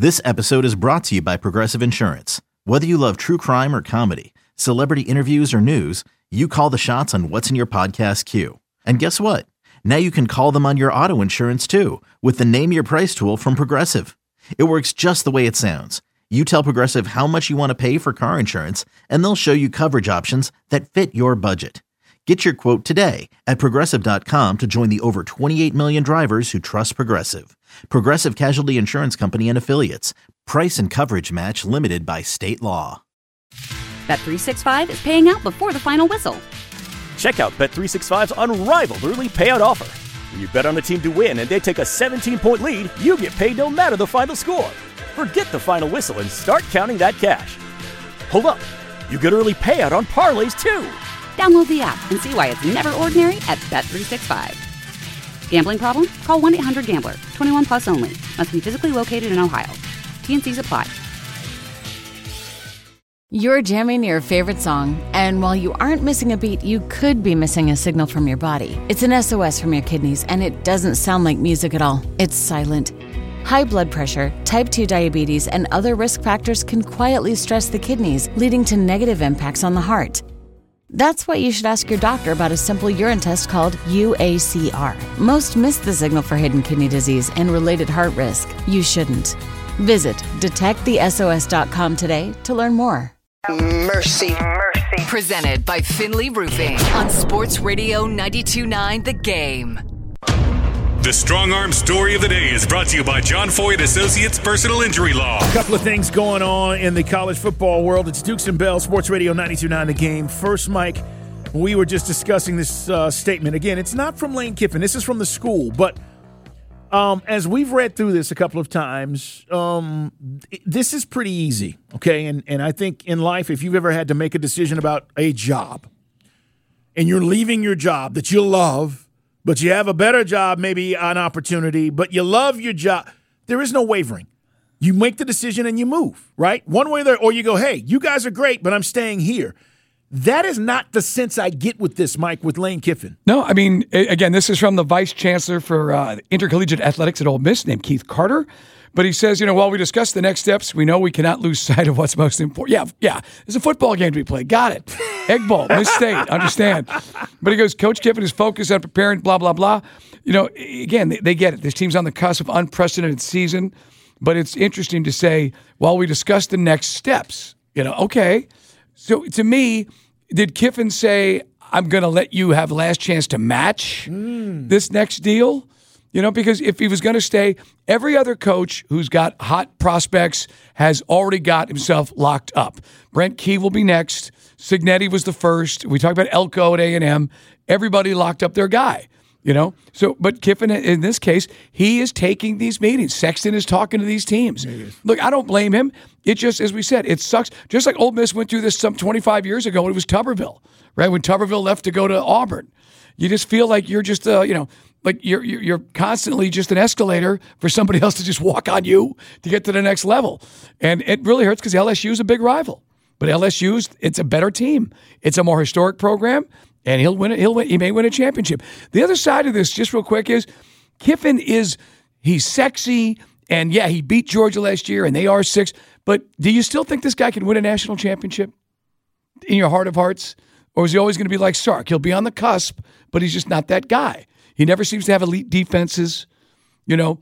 This episode is brought to you by Progressive Insurance. Whether you love true crime or comedy, celebrity interviews or news, you call the shots on what's in your podcast queue. And guess what? Now you can call them on your auto insurance too with the Name Your Price tool from Progressive. It works just the way it sounds. You tell Progressive how much you want to pay for car insurance, and they'll show you coverage options that fit your budget. Get your quote today at Progressive.com to join the over 28 million drivers who trust Progressive. Progressive Casualty Insurance Company and Affiliates. Price and coverage match limited by state law. Bet365 is paying out before the final whistle. Check out Bet365's unrivaled early payout offer. When you bet on a team to win and they take a 17-point lead, you get paid no matter the final score. Forget the final whistle and start counting that cash. Hold up. You get early payout on parlays too. Download the app and see why it's never ordinary at Bet365. Gambling problem? Call 1-800-GAMBLER. 21 plus only. Must be physically located in Ohio. T&Cs apply. You're jamming your favorite song, and while you aren't missing a beat, you could be missing a signal from your body. It's an SOS from your kidneys, and it doesn't sound like music at all. It's silent. High blood pressure, type 2 diabetes, and other risk factors can quietly stress the kidneys, leading to negative impacts on the heart. That's why you should ask your doctor about a simple urine test called UACR. Most miss the signal for hidden kidney disease and related heart risk. You shouldn't. Visit detectthesos.com today to learn more. Mercy. Presented by Finley Roofing on Sports Radio 92.9 The Game. The Strong Arm Story of the Day is brought to you by John Foyd Associates Personal Injury Law. A couple of things going on in the college football world. It's Dukes and Bell, Sports Radio 92.9 The Game. First, Mike, we were just discussing this statement. Again, it's not from Lane Kiffin. This is from the school. But as we've read through this a couple of times, this is pretty easy, okay? And I think in life, if you've ever had to make a decision about a job and you're leaving your job that you love, but you have a better job, maybe an opportunity, but you love your job, there is no wavering. You make the decision and you move, right? One way or you go, hey, you guys are great, but I'm staying here. That is not the sense I get with this, Mike, with Lane Kiffin. No, I mean, again, this is from the vice chancellor for intercollegiate athletics at Ole Miss named Keith Carter. But he says, while we discuss the next steps, we know we cannot lose sight of what's most important. Yeah, there's a football game to be played. Got it. Egg Bowl, Miss State, understand. But he goes, Coach Kiffin is focused on preparing, blah, blah, blah. Again, they get it. This team's on the cusp of unprecedented season. But it's interesting to say, while we discuss the next steps, okay. So to me, did Kiffin say, I'm going to let you have last chance to match this next deal? Because if he was going to stay, every other coach who's got hot prospects has already got himself locked up. Brent Key will be next. Cignetti was the first. We talked about Elko at A&M. Everybody locked up their guy, So, but Kiffin, in this case, he is taking these meetings. Sexton is talking to these teams. Look, I don't blame him. It just, as we said, it sucks. Just like Ole Miss went through this some 25 years ago when it was Tuberville, right? When Tuberville left to go to Auburn. You just feel like you're just, like you're constantly just an escalator for somebody else to just walk on you to get to the next level. And it really hurts because LSU is a big rival. But LSU's, it's a better team. It's a more historic program, and he'll win. He may win a championship. The other side of this, just real quick, is Kiffin he's sexy, and yeah, he beat Georgia last year, and they are 6. But do you still think this guy can win a national championship in your heart of hearts? Or is he always going to be like Sark? He'll be on the cusp, but he's just not that guy. He never seems to have elite defenses, Yeah,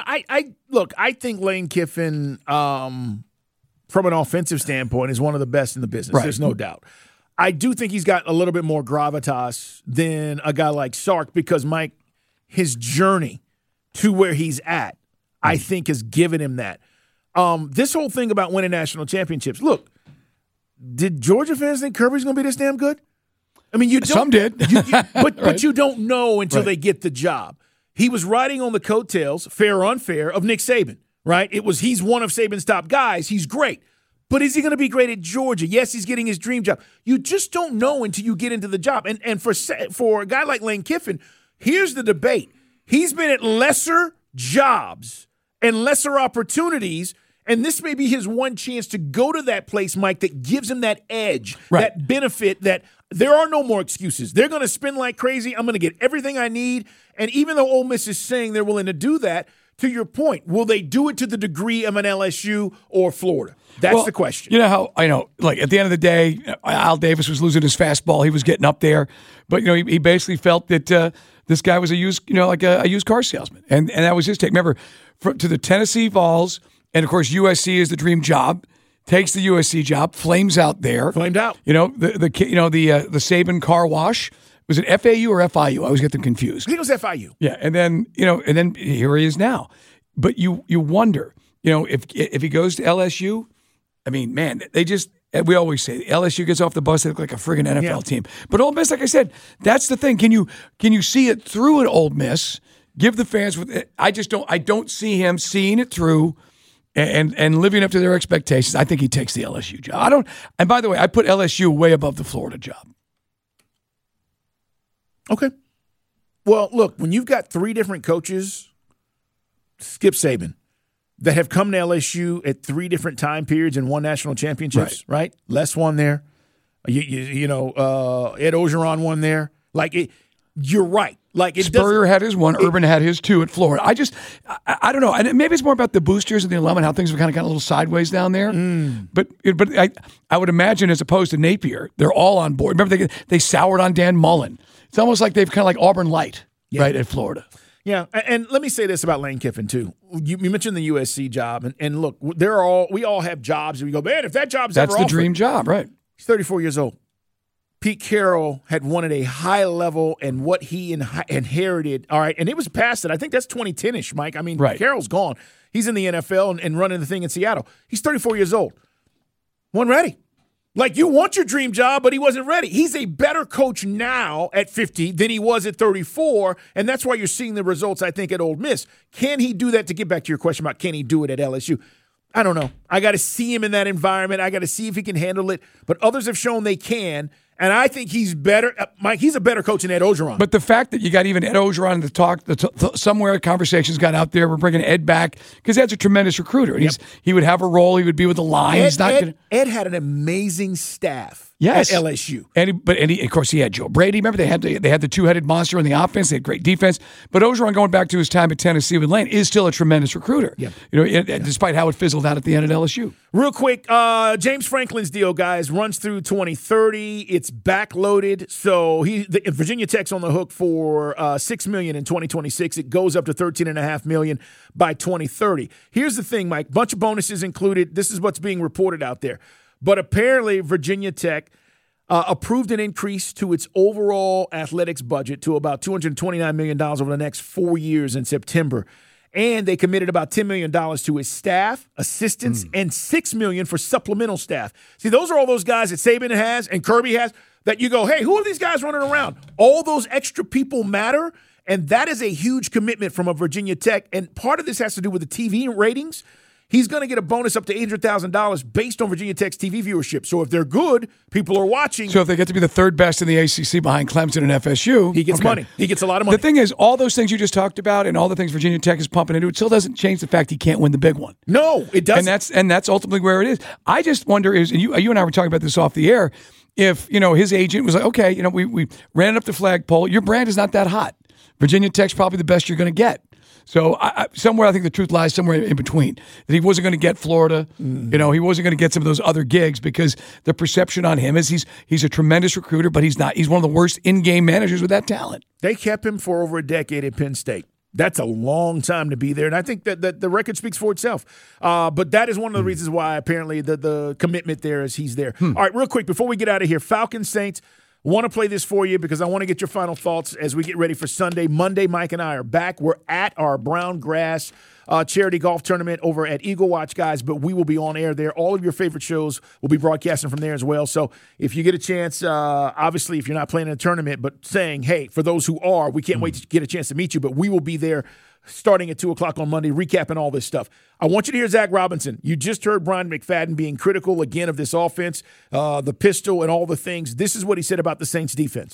I think Lane Kiffin, from an offensive standpoint, is one of the best in the business. Right. There's no doubt. I do think he's got a little bit more gravitas than a guy like Sark because, Mike, his journey to where he's at, I think, has given him that. This whole thing about winning national championships, look, did Georgia fans think Kirby's going to be this damn good? I mean, some did, but you don't know until they get the job. He was riding on the coattails, fair or unfair, of Nick Saban, right? He's one of Saban's top guys. He's great. But is he going to be great at Georgia? Yes, he's getting his dream job. You just don't know until you get into the job. And for a guy like Lane Kiffin, here's the debate. He's been at lesser jobs and lesser opportunities, and this may be his one chance to go to that place, Mike, that gives him that edge, that benefit, that there are no more excuses. They're going to spin like crazy. I'm going to get everything I need. And even though Ole Miss is saying they're willing to do that, to your point, will they do it to the degree of an LSU or Florida? That's the question. You know how, I know, like at the end of the day, Al Davis was losing his fastball. He was getting up there. But, he basically felt that this guy was a used car salesman. And that was his take. Remember, to the Tennessee Vols, and of course USC is the dream job. Takes the USC job, flames out there. Flamed out. The Saban car wash. Was it FAU or FIU? I always get them confused. I think it was FIU. Yeah, and then here he is now. But you wonder, if he goes to LSU, I mean, man, we always say LSU gets off the bus, they look like a friggin' NFL team. But Ole Miss, like I said, that's the thing. Can you see it through at Ole Miss? Give the fans I don't see him seeing it through and living up to their expectations. I think he takes the LSU job. And by the way, I put LSU way above the Florida job. Okay. Well, look, when you've got 3 different coaches, Skip Saban, that have come to LSU at 3 different time periods and won national championships, right? Les won there. Ed Orgeron won there. You're right. Spurrier had his one. Urban had his 2 at Florida. I don't know. And maybe it's more about the boosters and the alum and how things have kind of got a little sideways down there. But I would imagine as opposed to Napier, they're all on board. Remember, they soured on Dan Mullen. It's almost like they've kind of like Auburn Light, right, at Florida. Yeah, and let me say this about Lane Kiffin, too. You mentioned the USC job, and look, we all have jobs, and we go, man, if that job's That's ever the offered, dream job, right. He's 34 years old. Pete Carroll had won at a high level, and what he inherited, all right, and it was past it. I think that's 2010-ish, Mike. I mean, right. Carroll's gone. He's in the NFL and running the thing in Seattle. He's 34 years old. Wasn't ready. You want your dream job, but he wasn't ready. He's a better coach now at 50 than he was at 34, and that's why you're seeing the results, I think, at Ole Miss. Can he do that? To get back to your question about can he do it at LSU? I don't know. I got to see him in that environment. I got to see if he can handle it, but others have shown they can. And I think he's better. Mike, he's a better coach than Ed Orgeron. But the fact that you got even Ed Orgeron to talk, somewhere conversations got out there, we're bringing Ed back, because Ed's a tremendous recruiter. And he would have a role. He would be with the line. Ed had an amazing staff at LSU. Of course, he had Joe Brady. Remember, they had the 2-headed monster on the offense. They had great defense. But Orgeron, going back to his time at Tennessee with Lane, is still a tremendous recruiter. Yeah. Despite how it fizzled out at the end at LSU. Real quick, James Franklin's deal, guys, runs through 2030. It's backloaded, so Virginia Tech's on the hook for $6 million in 2026. It goes up to $13.5 million by 2030. Here's the thing, Mike. Bunch of bonuses included. This is what's being reported out there. But apparently, Virginia Tech approved an increase to its overall athletics budget to about $229 million over the next 4 years in September. And they committed about $10 million to his staff, assistants, and $6 million for supplemental staff. See, those are all those guys that Saban has and Kirby has that you go, hey, who are these guys running around? All those extra people matter, and that is a huge commitment from a Virginia Tech. And part of this has to do with the TV ratings. He's going to get a bonus up to $800,000 based on Virginia Tech's TV viewership. So if they're good, people are watching. So if they get to be the third best in the ACC behind Clemson and FSU, he gets money. He gets a lot of money. The thing is, all those things you just talked about and all the things Virginia Tech is pumping into, it still doesn't change the fact he can't win the big one. No, it doesn't. And that's ultimately where it is. I just wonder and you and I were talking about this off the air, if his agent was like, okay, we ran it up the flagpole. Your brand is not that hot. Virginia Tech's probably the best you're going to get. So somewhere I think the truth lies somewhere in between. That he wasn't going to get Florida. He wasn't going to get some of those other gigs because the perception on him is he's a tremendous recruiter, but he's not. He's one of the worst in-game managers with that talent. They kept him for over a decade at Penn State. That's a long time to be there, and I think that the record speaks for itself. But that is one of the reasons why apparently the commitment there is he's there. All right, real quick, before we get out of here, Falcons Saints. Want to play this for you because I want to get your final thoughts as we get ready for Sunday. Monday, Mike and I are back. We're at our Brown Grass charity golf tournament over at Eagle Watch, guys, but we will be on air there. All of your favorite shows will be broadcasting from there as well. So if you get a chance, obviously if you're not playing in a tournament, but saying, hey, for those who are, we can't wait to get a chance to meet you, but we will be there starting at 2 o'clock on Monday, recapping all this stuff. I want you to hear Zach Robinson. You just heard Brian McFadden being critical again of this offense, the pistol and all the things. This is what he said about the Saints defense.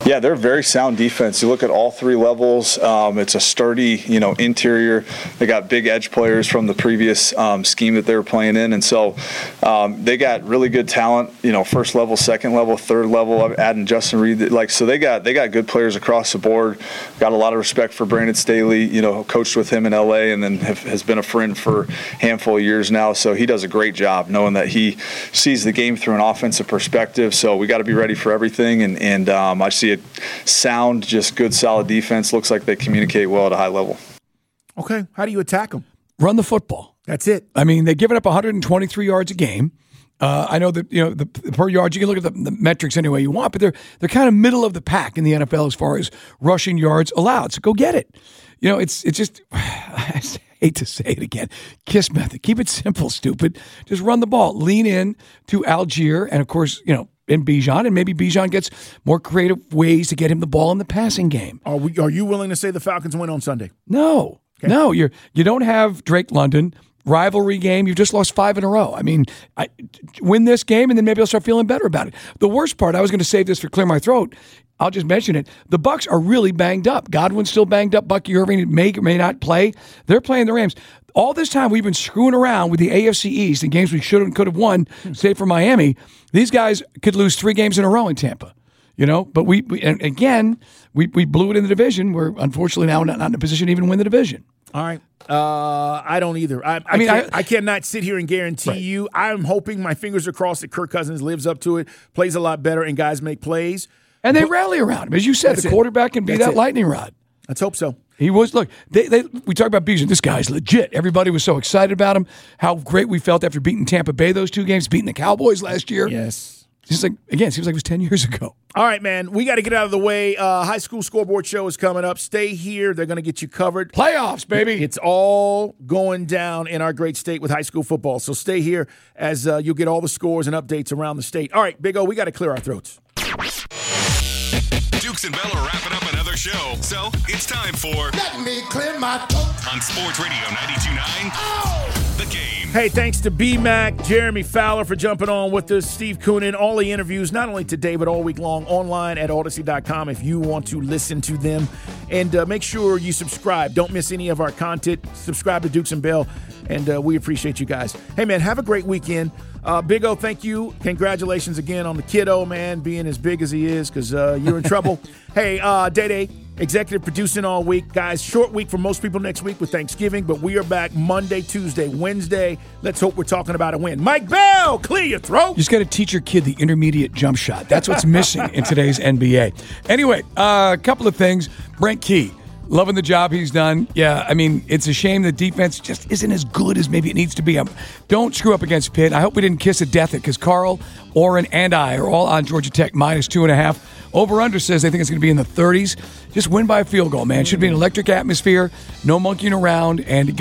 Yeah, they're a very sound defense. You look at all three levels. It's a sturdy, interior. They got big edge players from the previous scheme that they were playing in, and so they got really good talent. First level, second level, third level. Adding Justin Reed, so they got good players across the board. Got a lot of respect for Brandon Staley. Coached with him in LA, and then has been a friend for a handful of years now. So he does a great job, knowing that he sees the game through an offensive perspective. So we got to be ready for everything, and I see it sound, just good, solid defense. Looks like they communicate well at a high level. Okay, how do you attack them? Run the football. That's it. I mean, they've given up 123 yards a game. I know that the per yard, you can look at the metrics any way you want, but they're kind of middle of the pack in the NFL as far as rushing yards allowed. So go get it. It's just I hate to say it again. KISS method. Keep it simple, stupid. Just run the ball. Lean in to Algier, and of course, and Bijan, and maybe Bijan gets more creative ways to get him the ball in the passing game. Are you willing to say the Falcons win on Sunday? No. Okay. No, you don't have Drake London. Rivalry game. You've just lost 5 in a row. I mean, win this game, and then maybe I'll start feeling better about it. The worst part, I was going to save this for clear my throat. I'll just mention it. The Bucs are really banged up. Godwin's still banged up. Bucky Irving may or may not play. They're playing the Rams. All this time we've been screwing around with the AFC East and games we should and could have won, save for Miami. These guys could lose 3 games in a row in Tampa. But we blew it in the division. We're unfortunately now not in a position to even win the division. All right. I don't either. I cannot sit here and guarantee you. I'm hoping, my fingers are crossed, that Kirk Cousins lives up to it, plays a lot better, and guys make plays. And they rally around him. As you said, the quarterback can be that lightning rod. Let's hope so. He was. Look, we talk about Bijan. This guy's legit. Everybody was so excited about him. How great we felt after beating Tampa Bay those 2 games, beating the Cowboys last year. Yes. Just like, again, it seems like it was 10 years ago. All right, man. We got to get out of the way. High School Scoreboard Show is coming up. Stay here. They're going to get you covered. Playoffs, baby. It's all going down in our great state with high school football. So stay here as you'll get all the scores and updates around the state. All right, Big O, we got to clear our throats. Dukes and Bell are wrapping up another show, so it's time for Let Me Clear My Throat on Sports Radio 92.9, The Game. Hey, thanks to B-Mac, Jeremy Fowler for jumping on with us, Steve Koonin, all the interviews, not only today but all week long, online at Odyssey.com if you want to listen to them. And make sure you subscribe. Don't miss any of our content. Subscribe to Dukes and Bell, and we appreciate you guys. Hey, man, have a great weekend. Big O, thank you. Congratulations again on the kiddo, man, being as big as he is, because you're in trouble. Hey, Day-Day, executive producing all week. Guys, short week for most people next week with Thanksgiving, but we are back Monday, Tuesday, Wednesday. Let's hope we're talking about a win. Mike Bell, clear your throat. You just got to teach your kid the intermediate jump shot. That's what's missing in today's NBA. Anyway, a couple of things. Brent Key, loving the job he's done. Yeah, I mean, it's a shame the defense just isn't as good as maybe it needs to be. Don't screw up against Pitt. I hope we didn't kiss a death it, because Carl, Oren, and I are all on Georgia Tech -2.5. Over-under says they think it's going to be in the 30s. Just win by a field goal, man. Should be an electric atmosphere, no monkeying around, and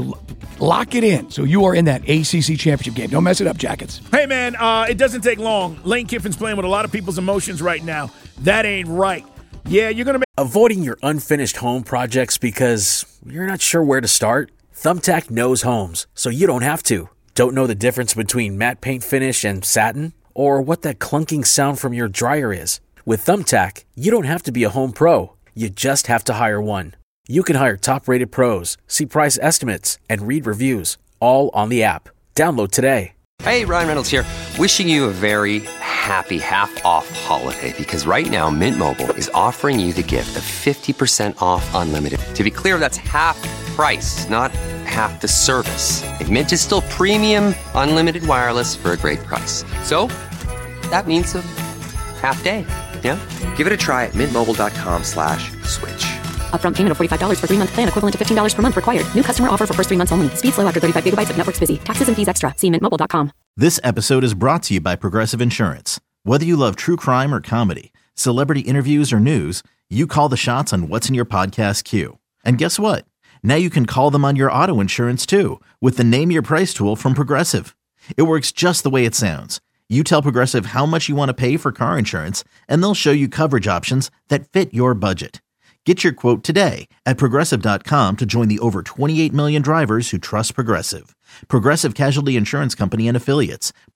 lock it in. So you are in that ACC championship game. Don't mess it up, Jackets. Hey, man, it doesn't take long. Lane Kiffin's playing with a lot of people's emotions right now. That ain't right. Yeah, you're going to make... Avoiding your unfinished home projects because you're not sure where to start? Thumbtack knows homes, so you don't have to. Don't know the difference between matte paint finish and satin? Or what that clunking sound from your dryer is? With Thumbtack, you don't have to be a home pro. You just have to hire one. You can hire top-rated pros, see price estimates, and read reviews, all on the app. Download today. Hey, Ryan Reynolds here. Wishing you a very happy half-off holiday, because right now Mint Mobile is offering you the gift of 50% off unlimited. To be clear, that's half price, not half the service. And Mint is still premium unlimited wireless for a great price. So that means a half day. Yeah? Give it a try at mintmobile.com/switch. Upfront payment of $45 for 3-month plan, equivalent to $15 per month required. New customer offer for first 3 months only. Speed slow after 35 gigabytes if network's busy. Taxes and fees extra. See mintmobile.com. This episode is brought to you by Progressive Insurance. Whether you love true crime or comedy, celebrity interviews or news, you call the shots on what's in your podcast queue. And guess what? Now you can call them on your auto insurance too, with the Name Your Price tool from Progressive. It works just the way it sounds. You tell Progressive how much you want to pay for car insurance, and they'll show you coverage options that fit your budget. Get your quote today at Progressive.com to join the over 28 million drivers who trust Progressive. Progressive Casualty Insurance Company and Affiliates.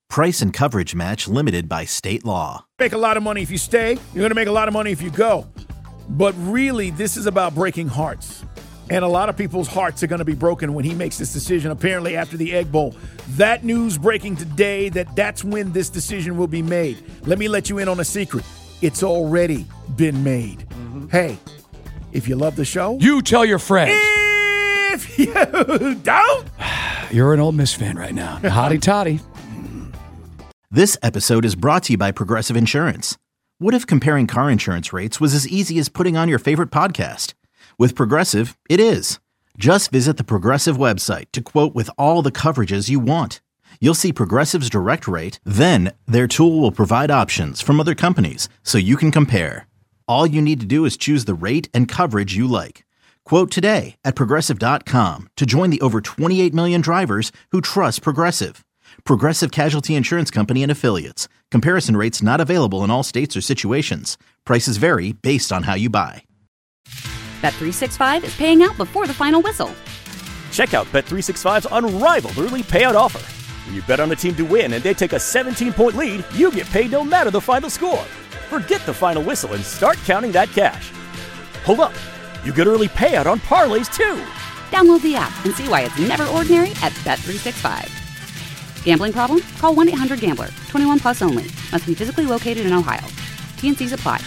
Price and coverage match limited by state law. Make a lot of money if you stay. You're going to make a lot of money if you go. But really, this is about breaking hearts. And a lot of people's hearts are going to be broken when he makes this decision, apparently after the Egg Bowl. That news breaking today, that's when this decision will be made. Let me let you in on a secret. It's already been made. Mm-hmm. Hey, if you love the show, you tell your friends. If you don't, you're an Ole Miss fan right now. Hotty toddy. This episode is brought to you by Progressive Insurance. What if comparing car insurance rates was as easy as putting on your favorite podcast? With Progressive, it is. Just visit the Progressive website to quote with all the coverages you want. You'll see Progressive's direct rate, then their tool will provide options from other companies so you can compare. All you need to do is choose the rate and coverage you like. Quote today at Progressive.com to join the over 28 million drivers who trust Progressive. Progressive Casualty Insurance Company and Affiliates. Comparison rates not available in all states or situations. Prices vary based on how you buy. Bet365 is paying out before the final whistle. Check out Bet365's unrivaled early payout offer. When you bet on a team to win and they take a 17-point lead, you get paid no matter the final score. Forget the final whistle and start counting that cash. Hold up. You get early payout on parlays, too. Download the app and see why it's never ordinary at Bet365. Gambling problem? Call 1-800-GAMBLER. 21 plus only. Must be physically located in Ohio. T&Cs apply.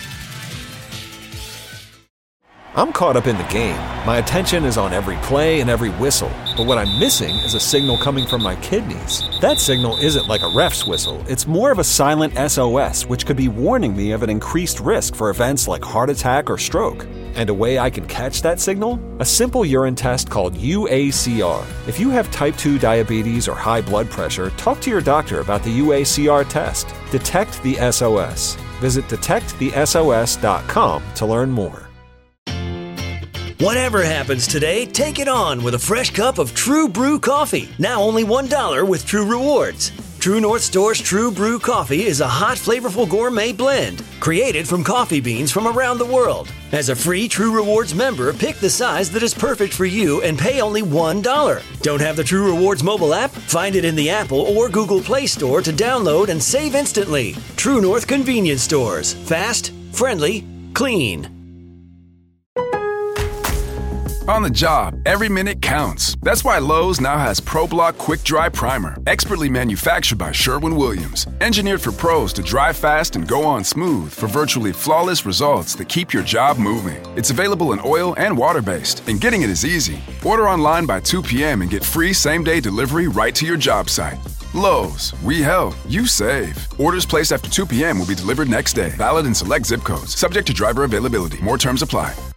I'm caught up in the game. My attention is on every play and every whistle. But what I'm missing is a signal coming from my kidneys. That signal isn't like a ref's whistle. It's more of a silent SOS, which could be warning me of an increased risk for events like heart attack or stroke. And a way I can catch that signal? A simple urine test called UACR. If you have type 2 diabetes or high blood pressure, talk to your doctor about the UACR test. Detect the SOS. Visit detectthesos.com to learn more. Whatever happens today, take it on with a fresh cup of True Brew coffee. Now only $1 with True Rewards. True North Store's True Brew coffee is a hot, flavorful gourmet blend created from coffee beans from around the world. As a free True Rewards member, pick the size that is perfect for you and pay only $1. Don't have the True Rewards mobile app? Find it in the Apple or Google Play Store to download and save instantly. True North Convenience Stores. Fast, friendly, clean. On the job, every minute counts. That's why Lowe's now has ProBlock Quick Dry Primer, expertly manufactured by Sherwin-Williams. Engineered for pros to dry fast and go on smooth for virtually flawless results that keep your job moving. It's available in oil and water-based, and getting it is easy. Order online by 2 p.m. and get free same-day delivery right to your job site. Lowe's, we help, you save. Orders placed after 2 p.m. will be delivered next day. Valid in select zip codes. Subject to driver availability. More terms apply.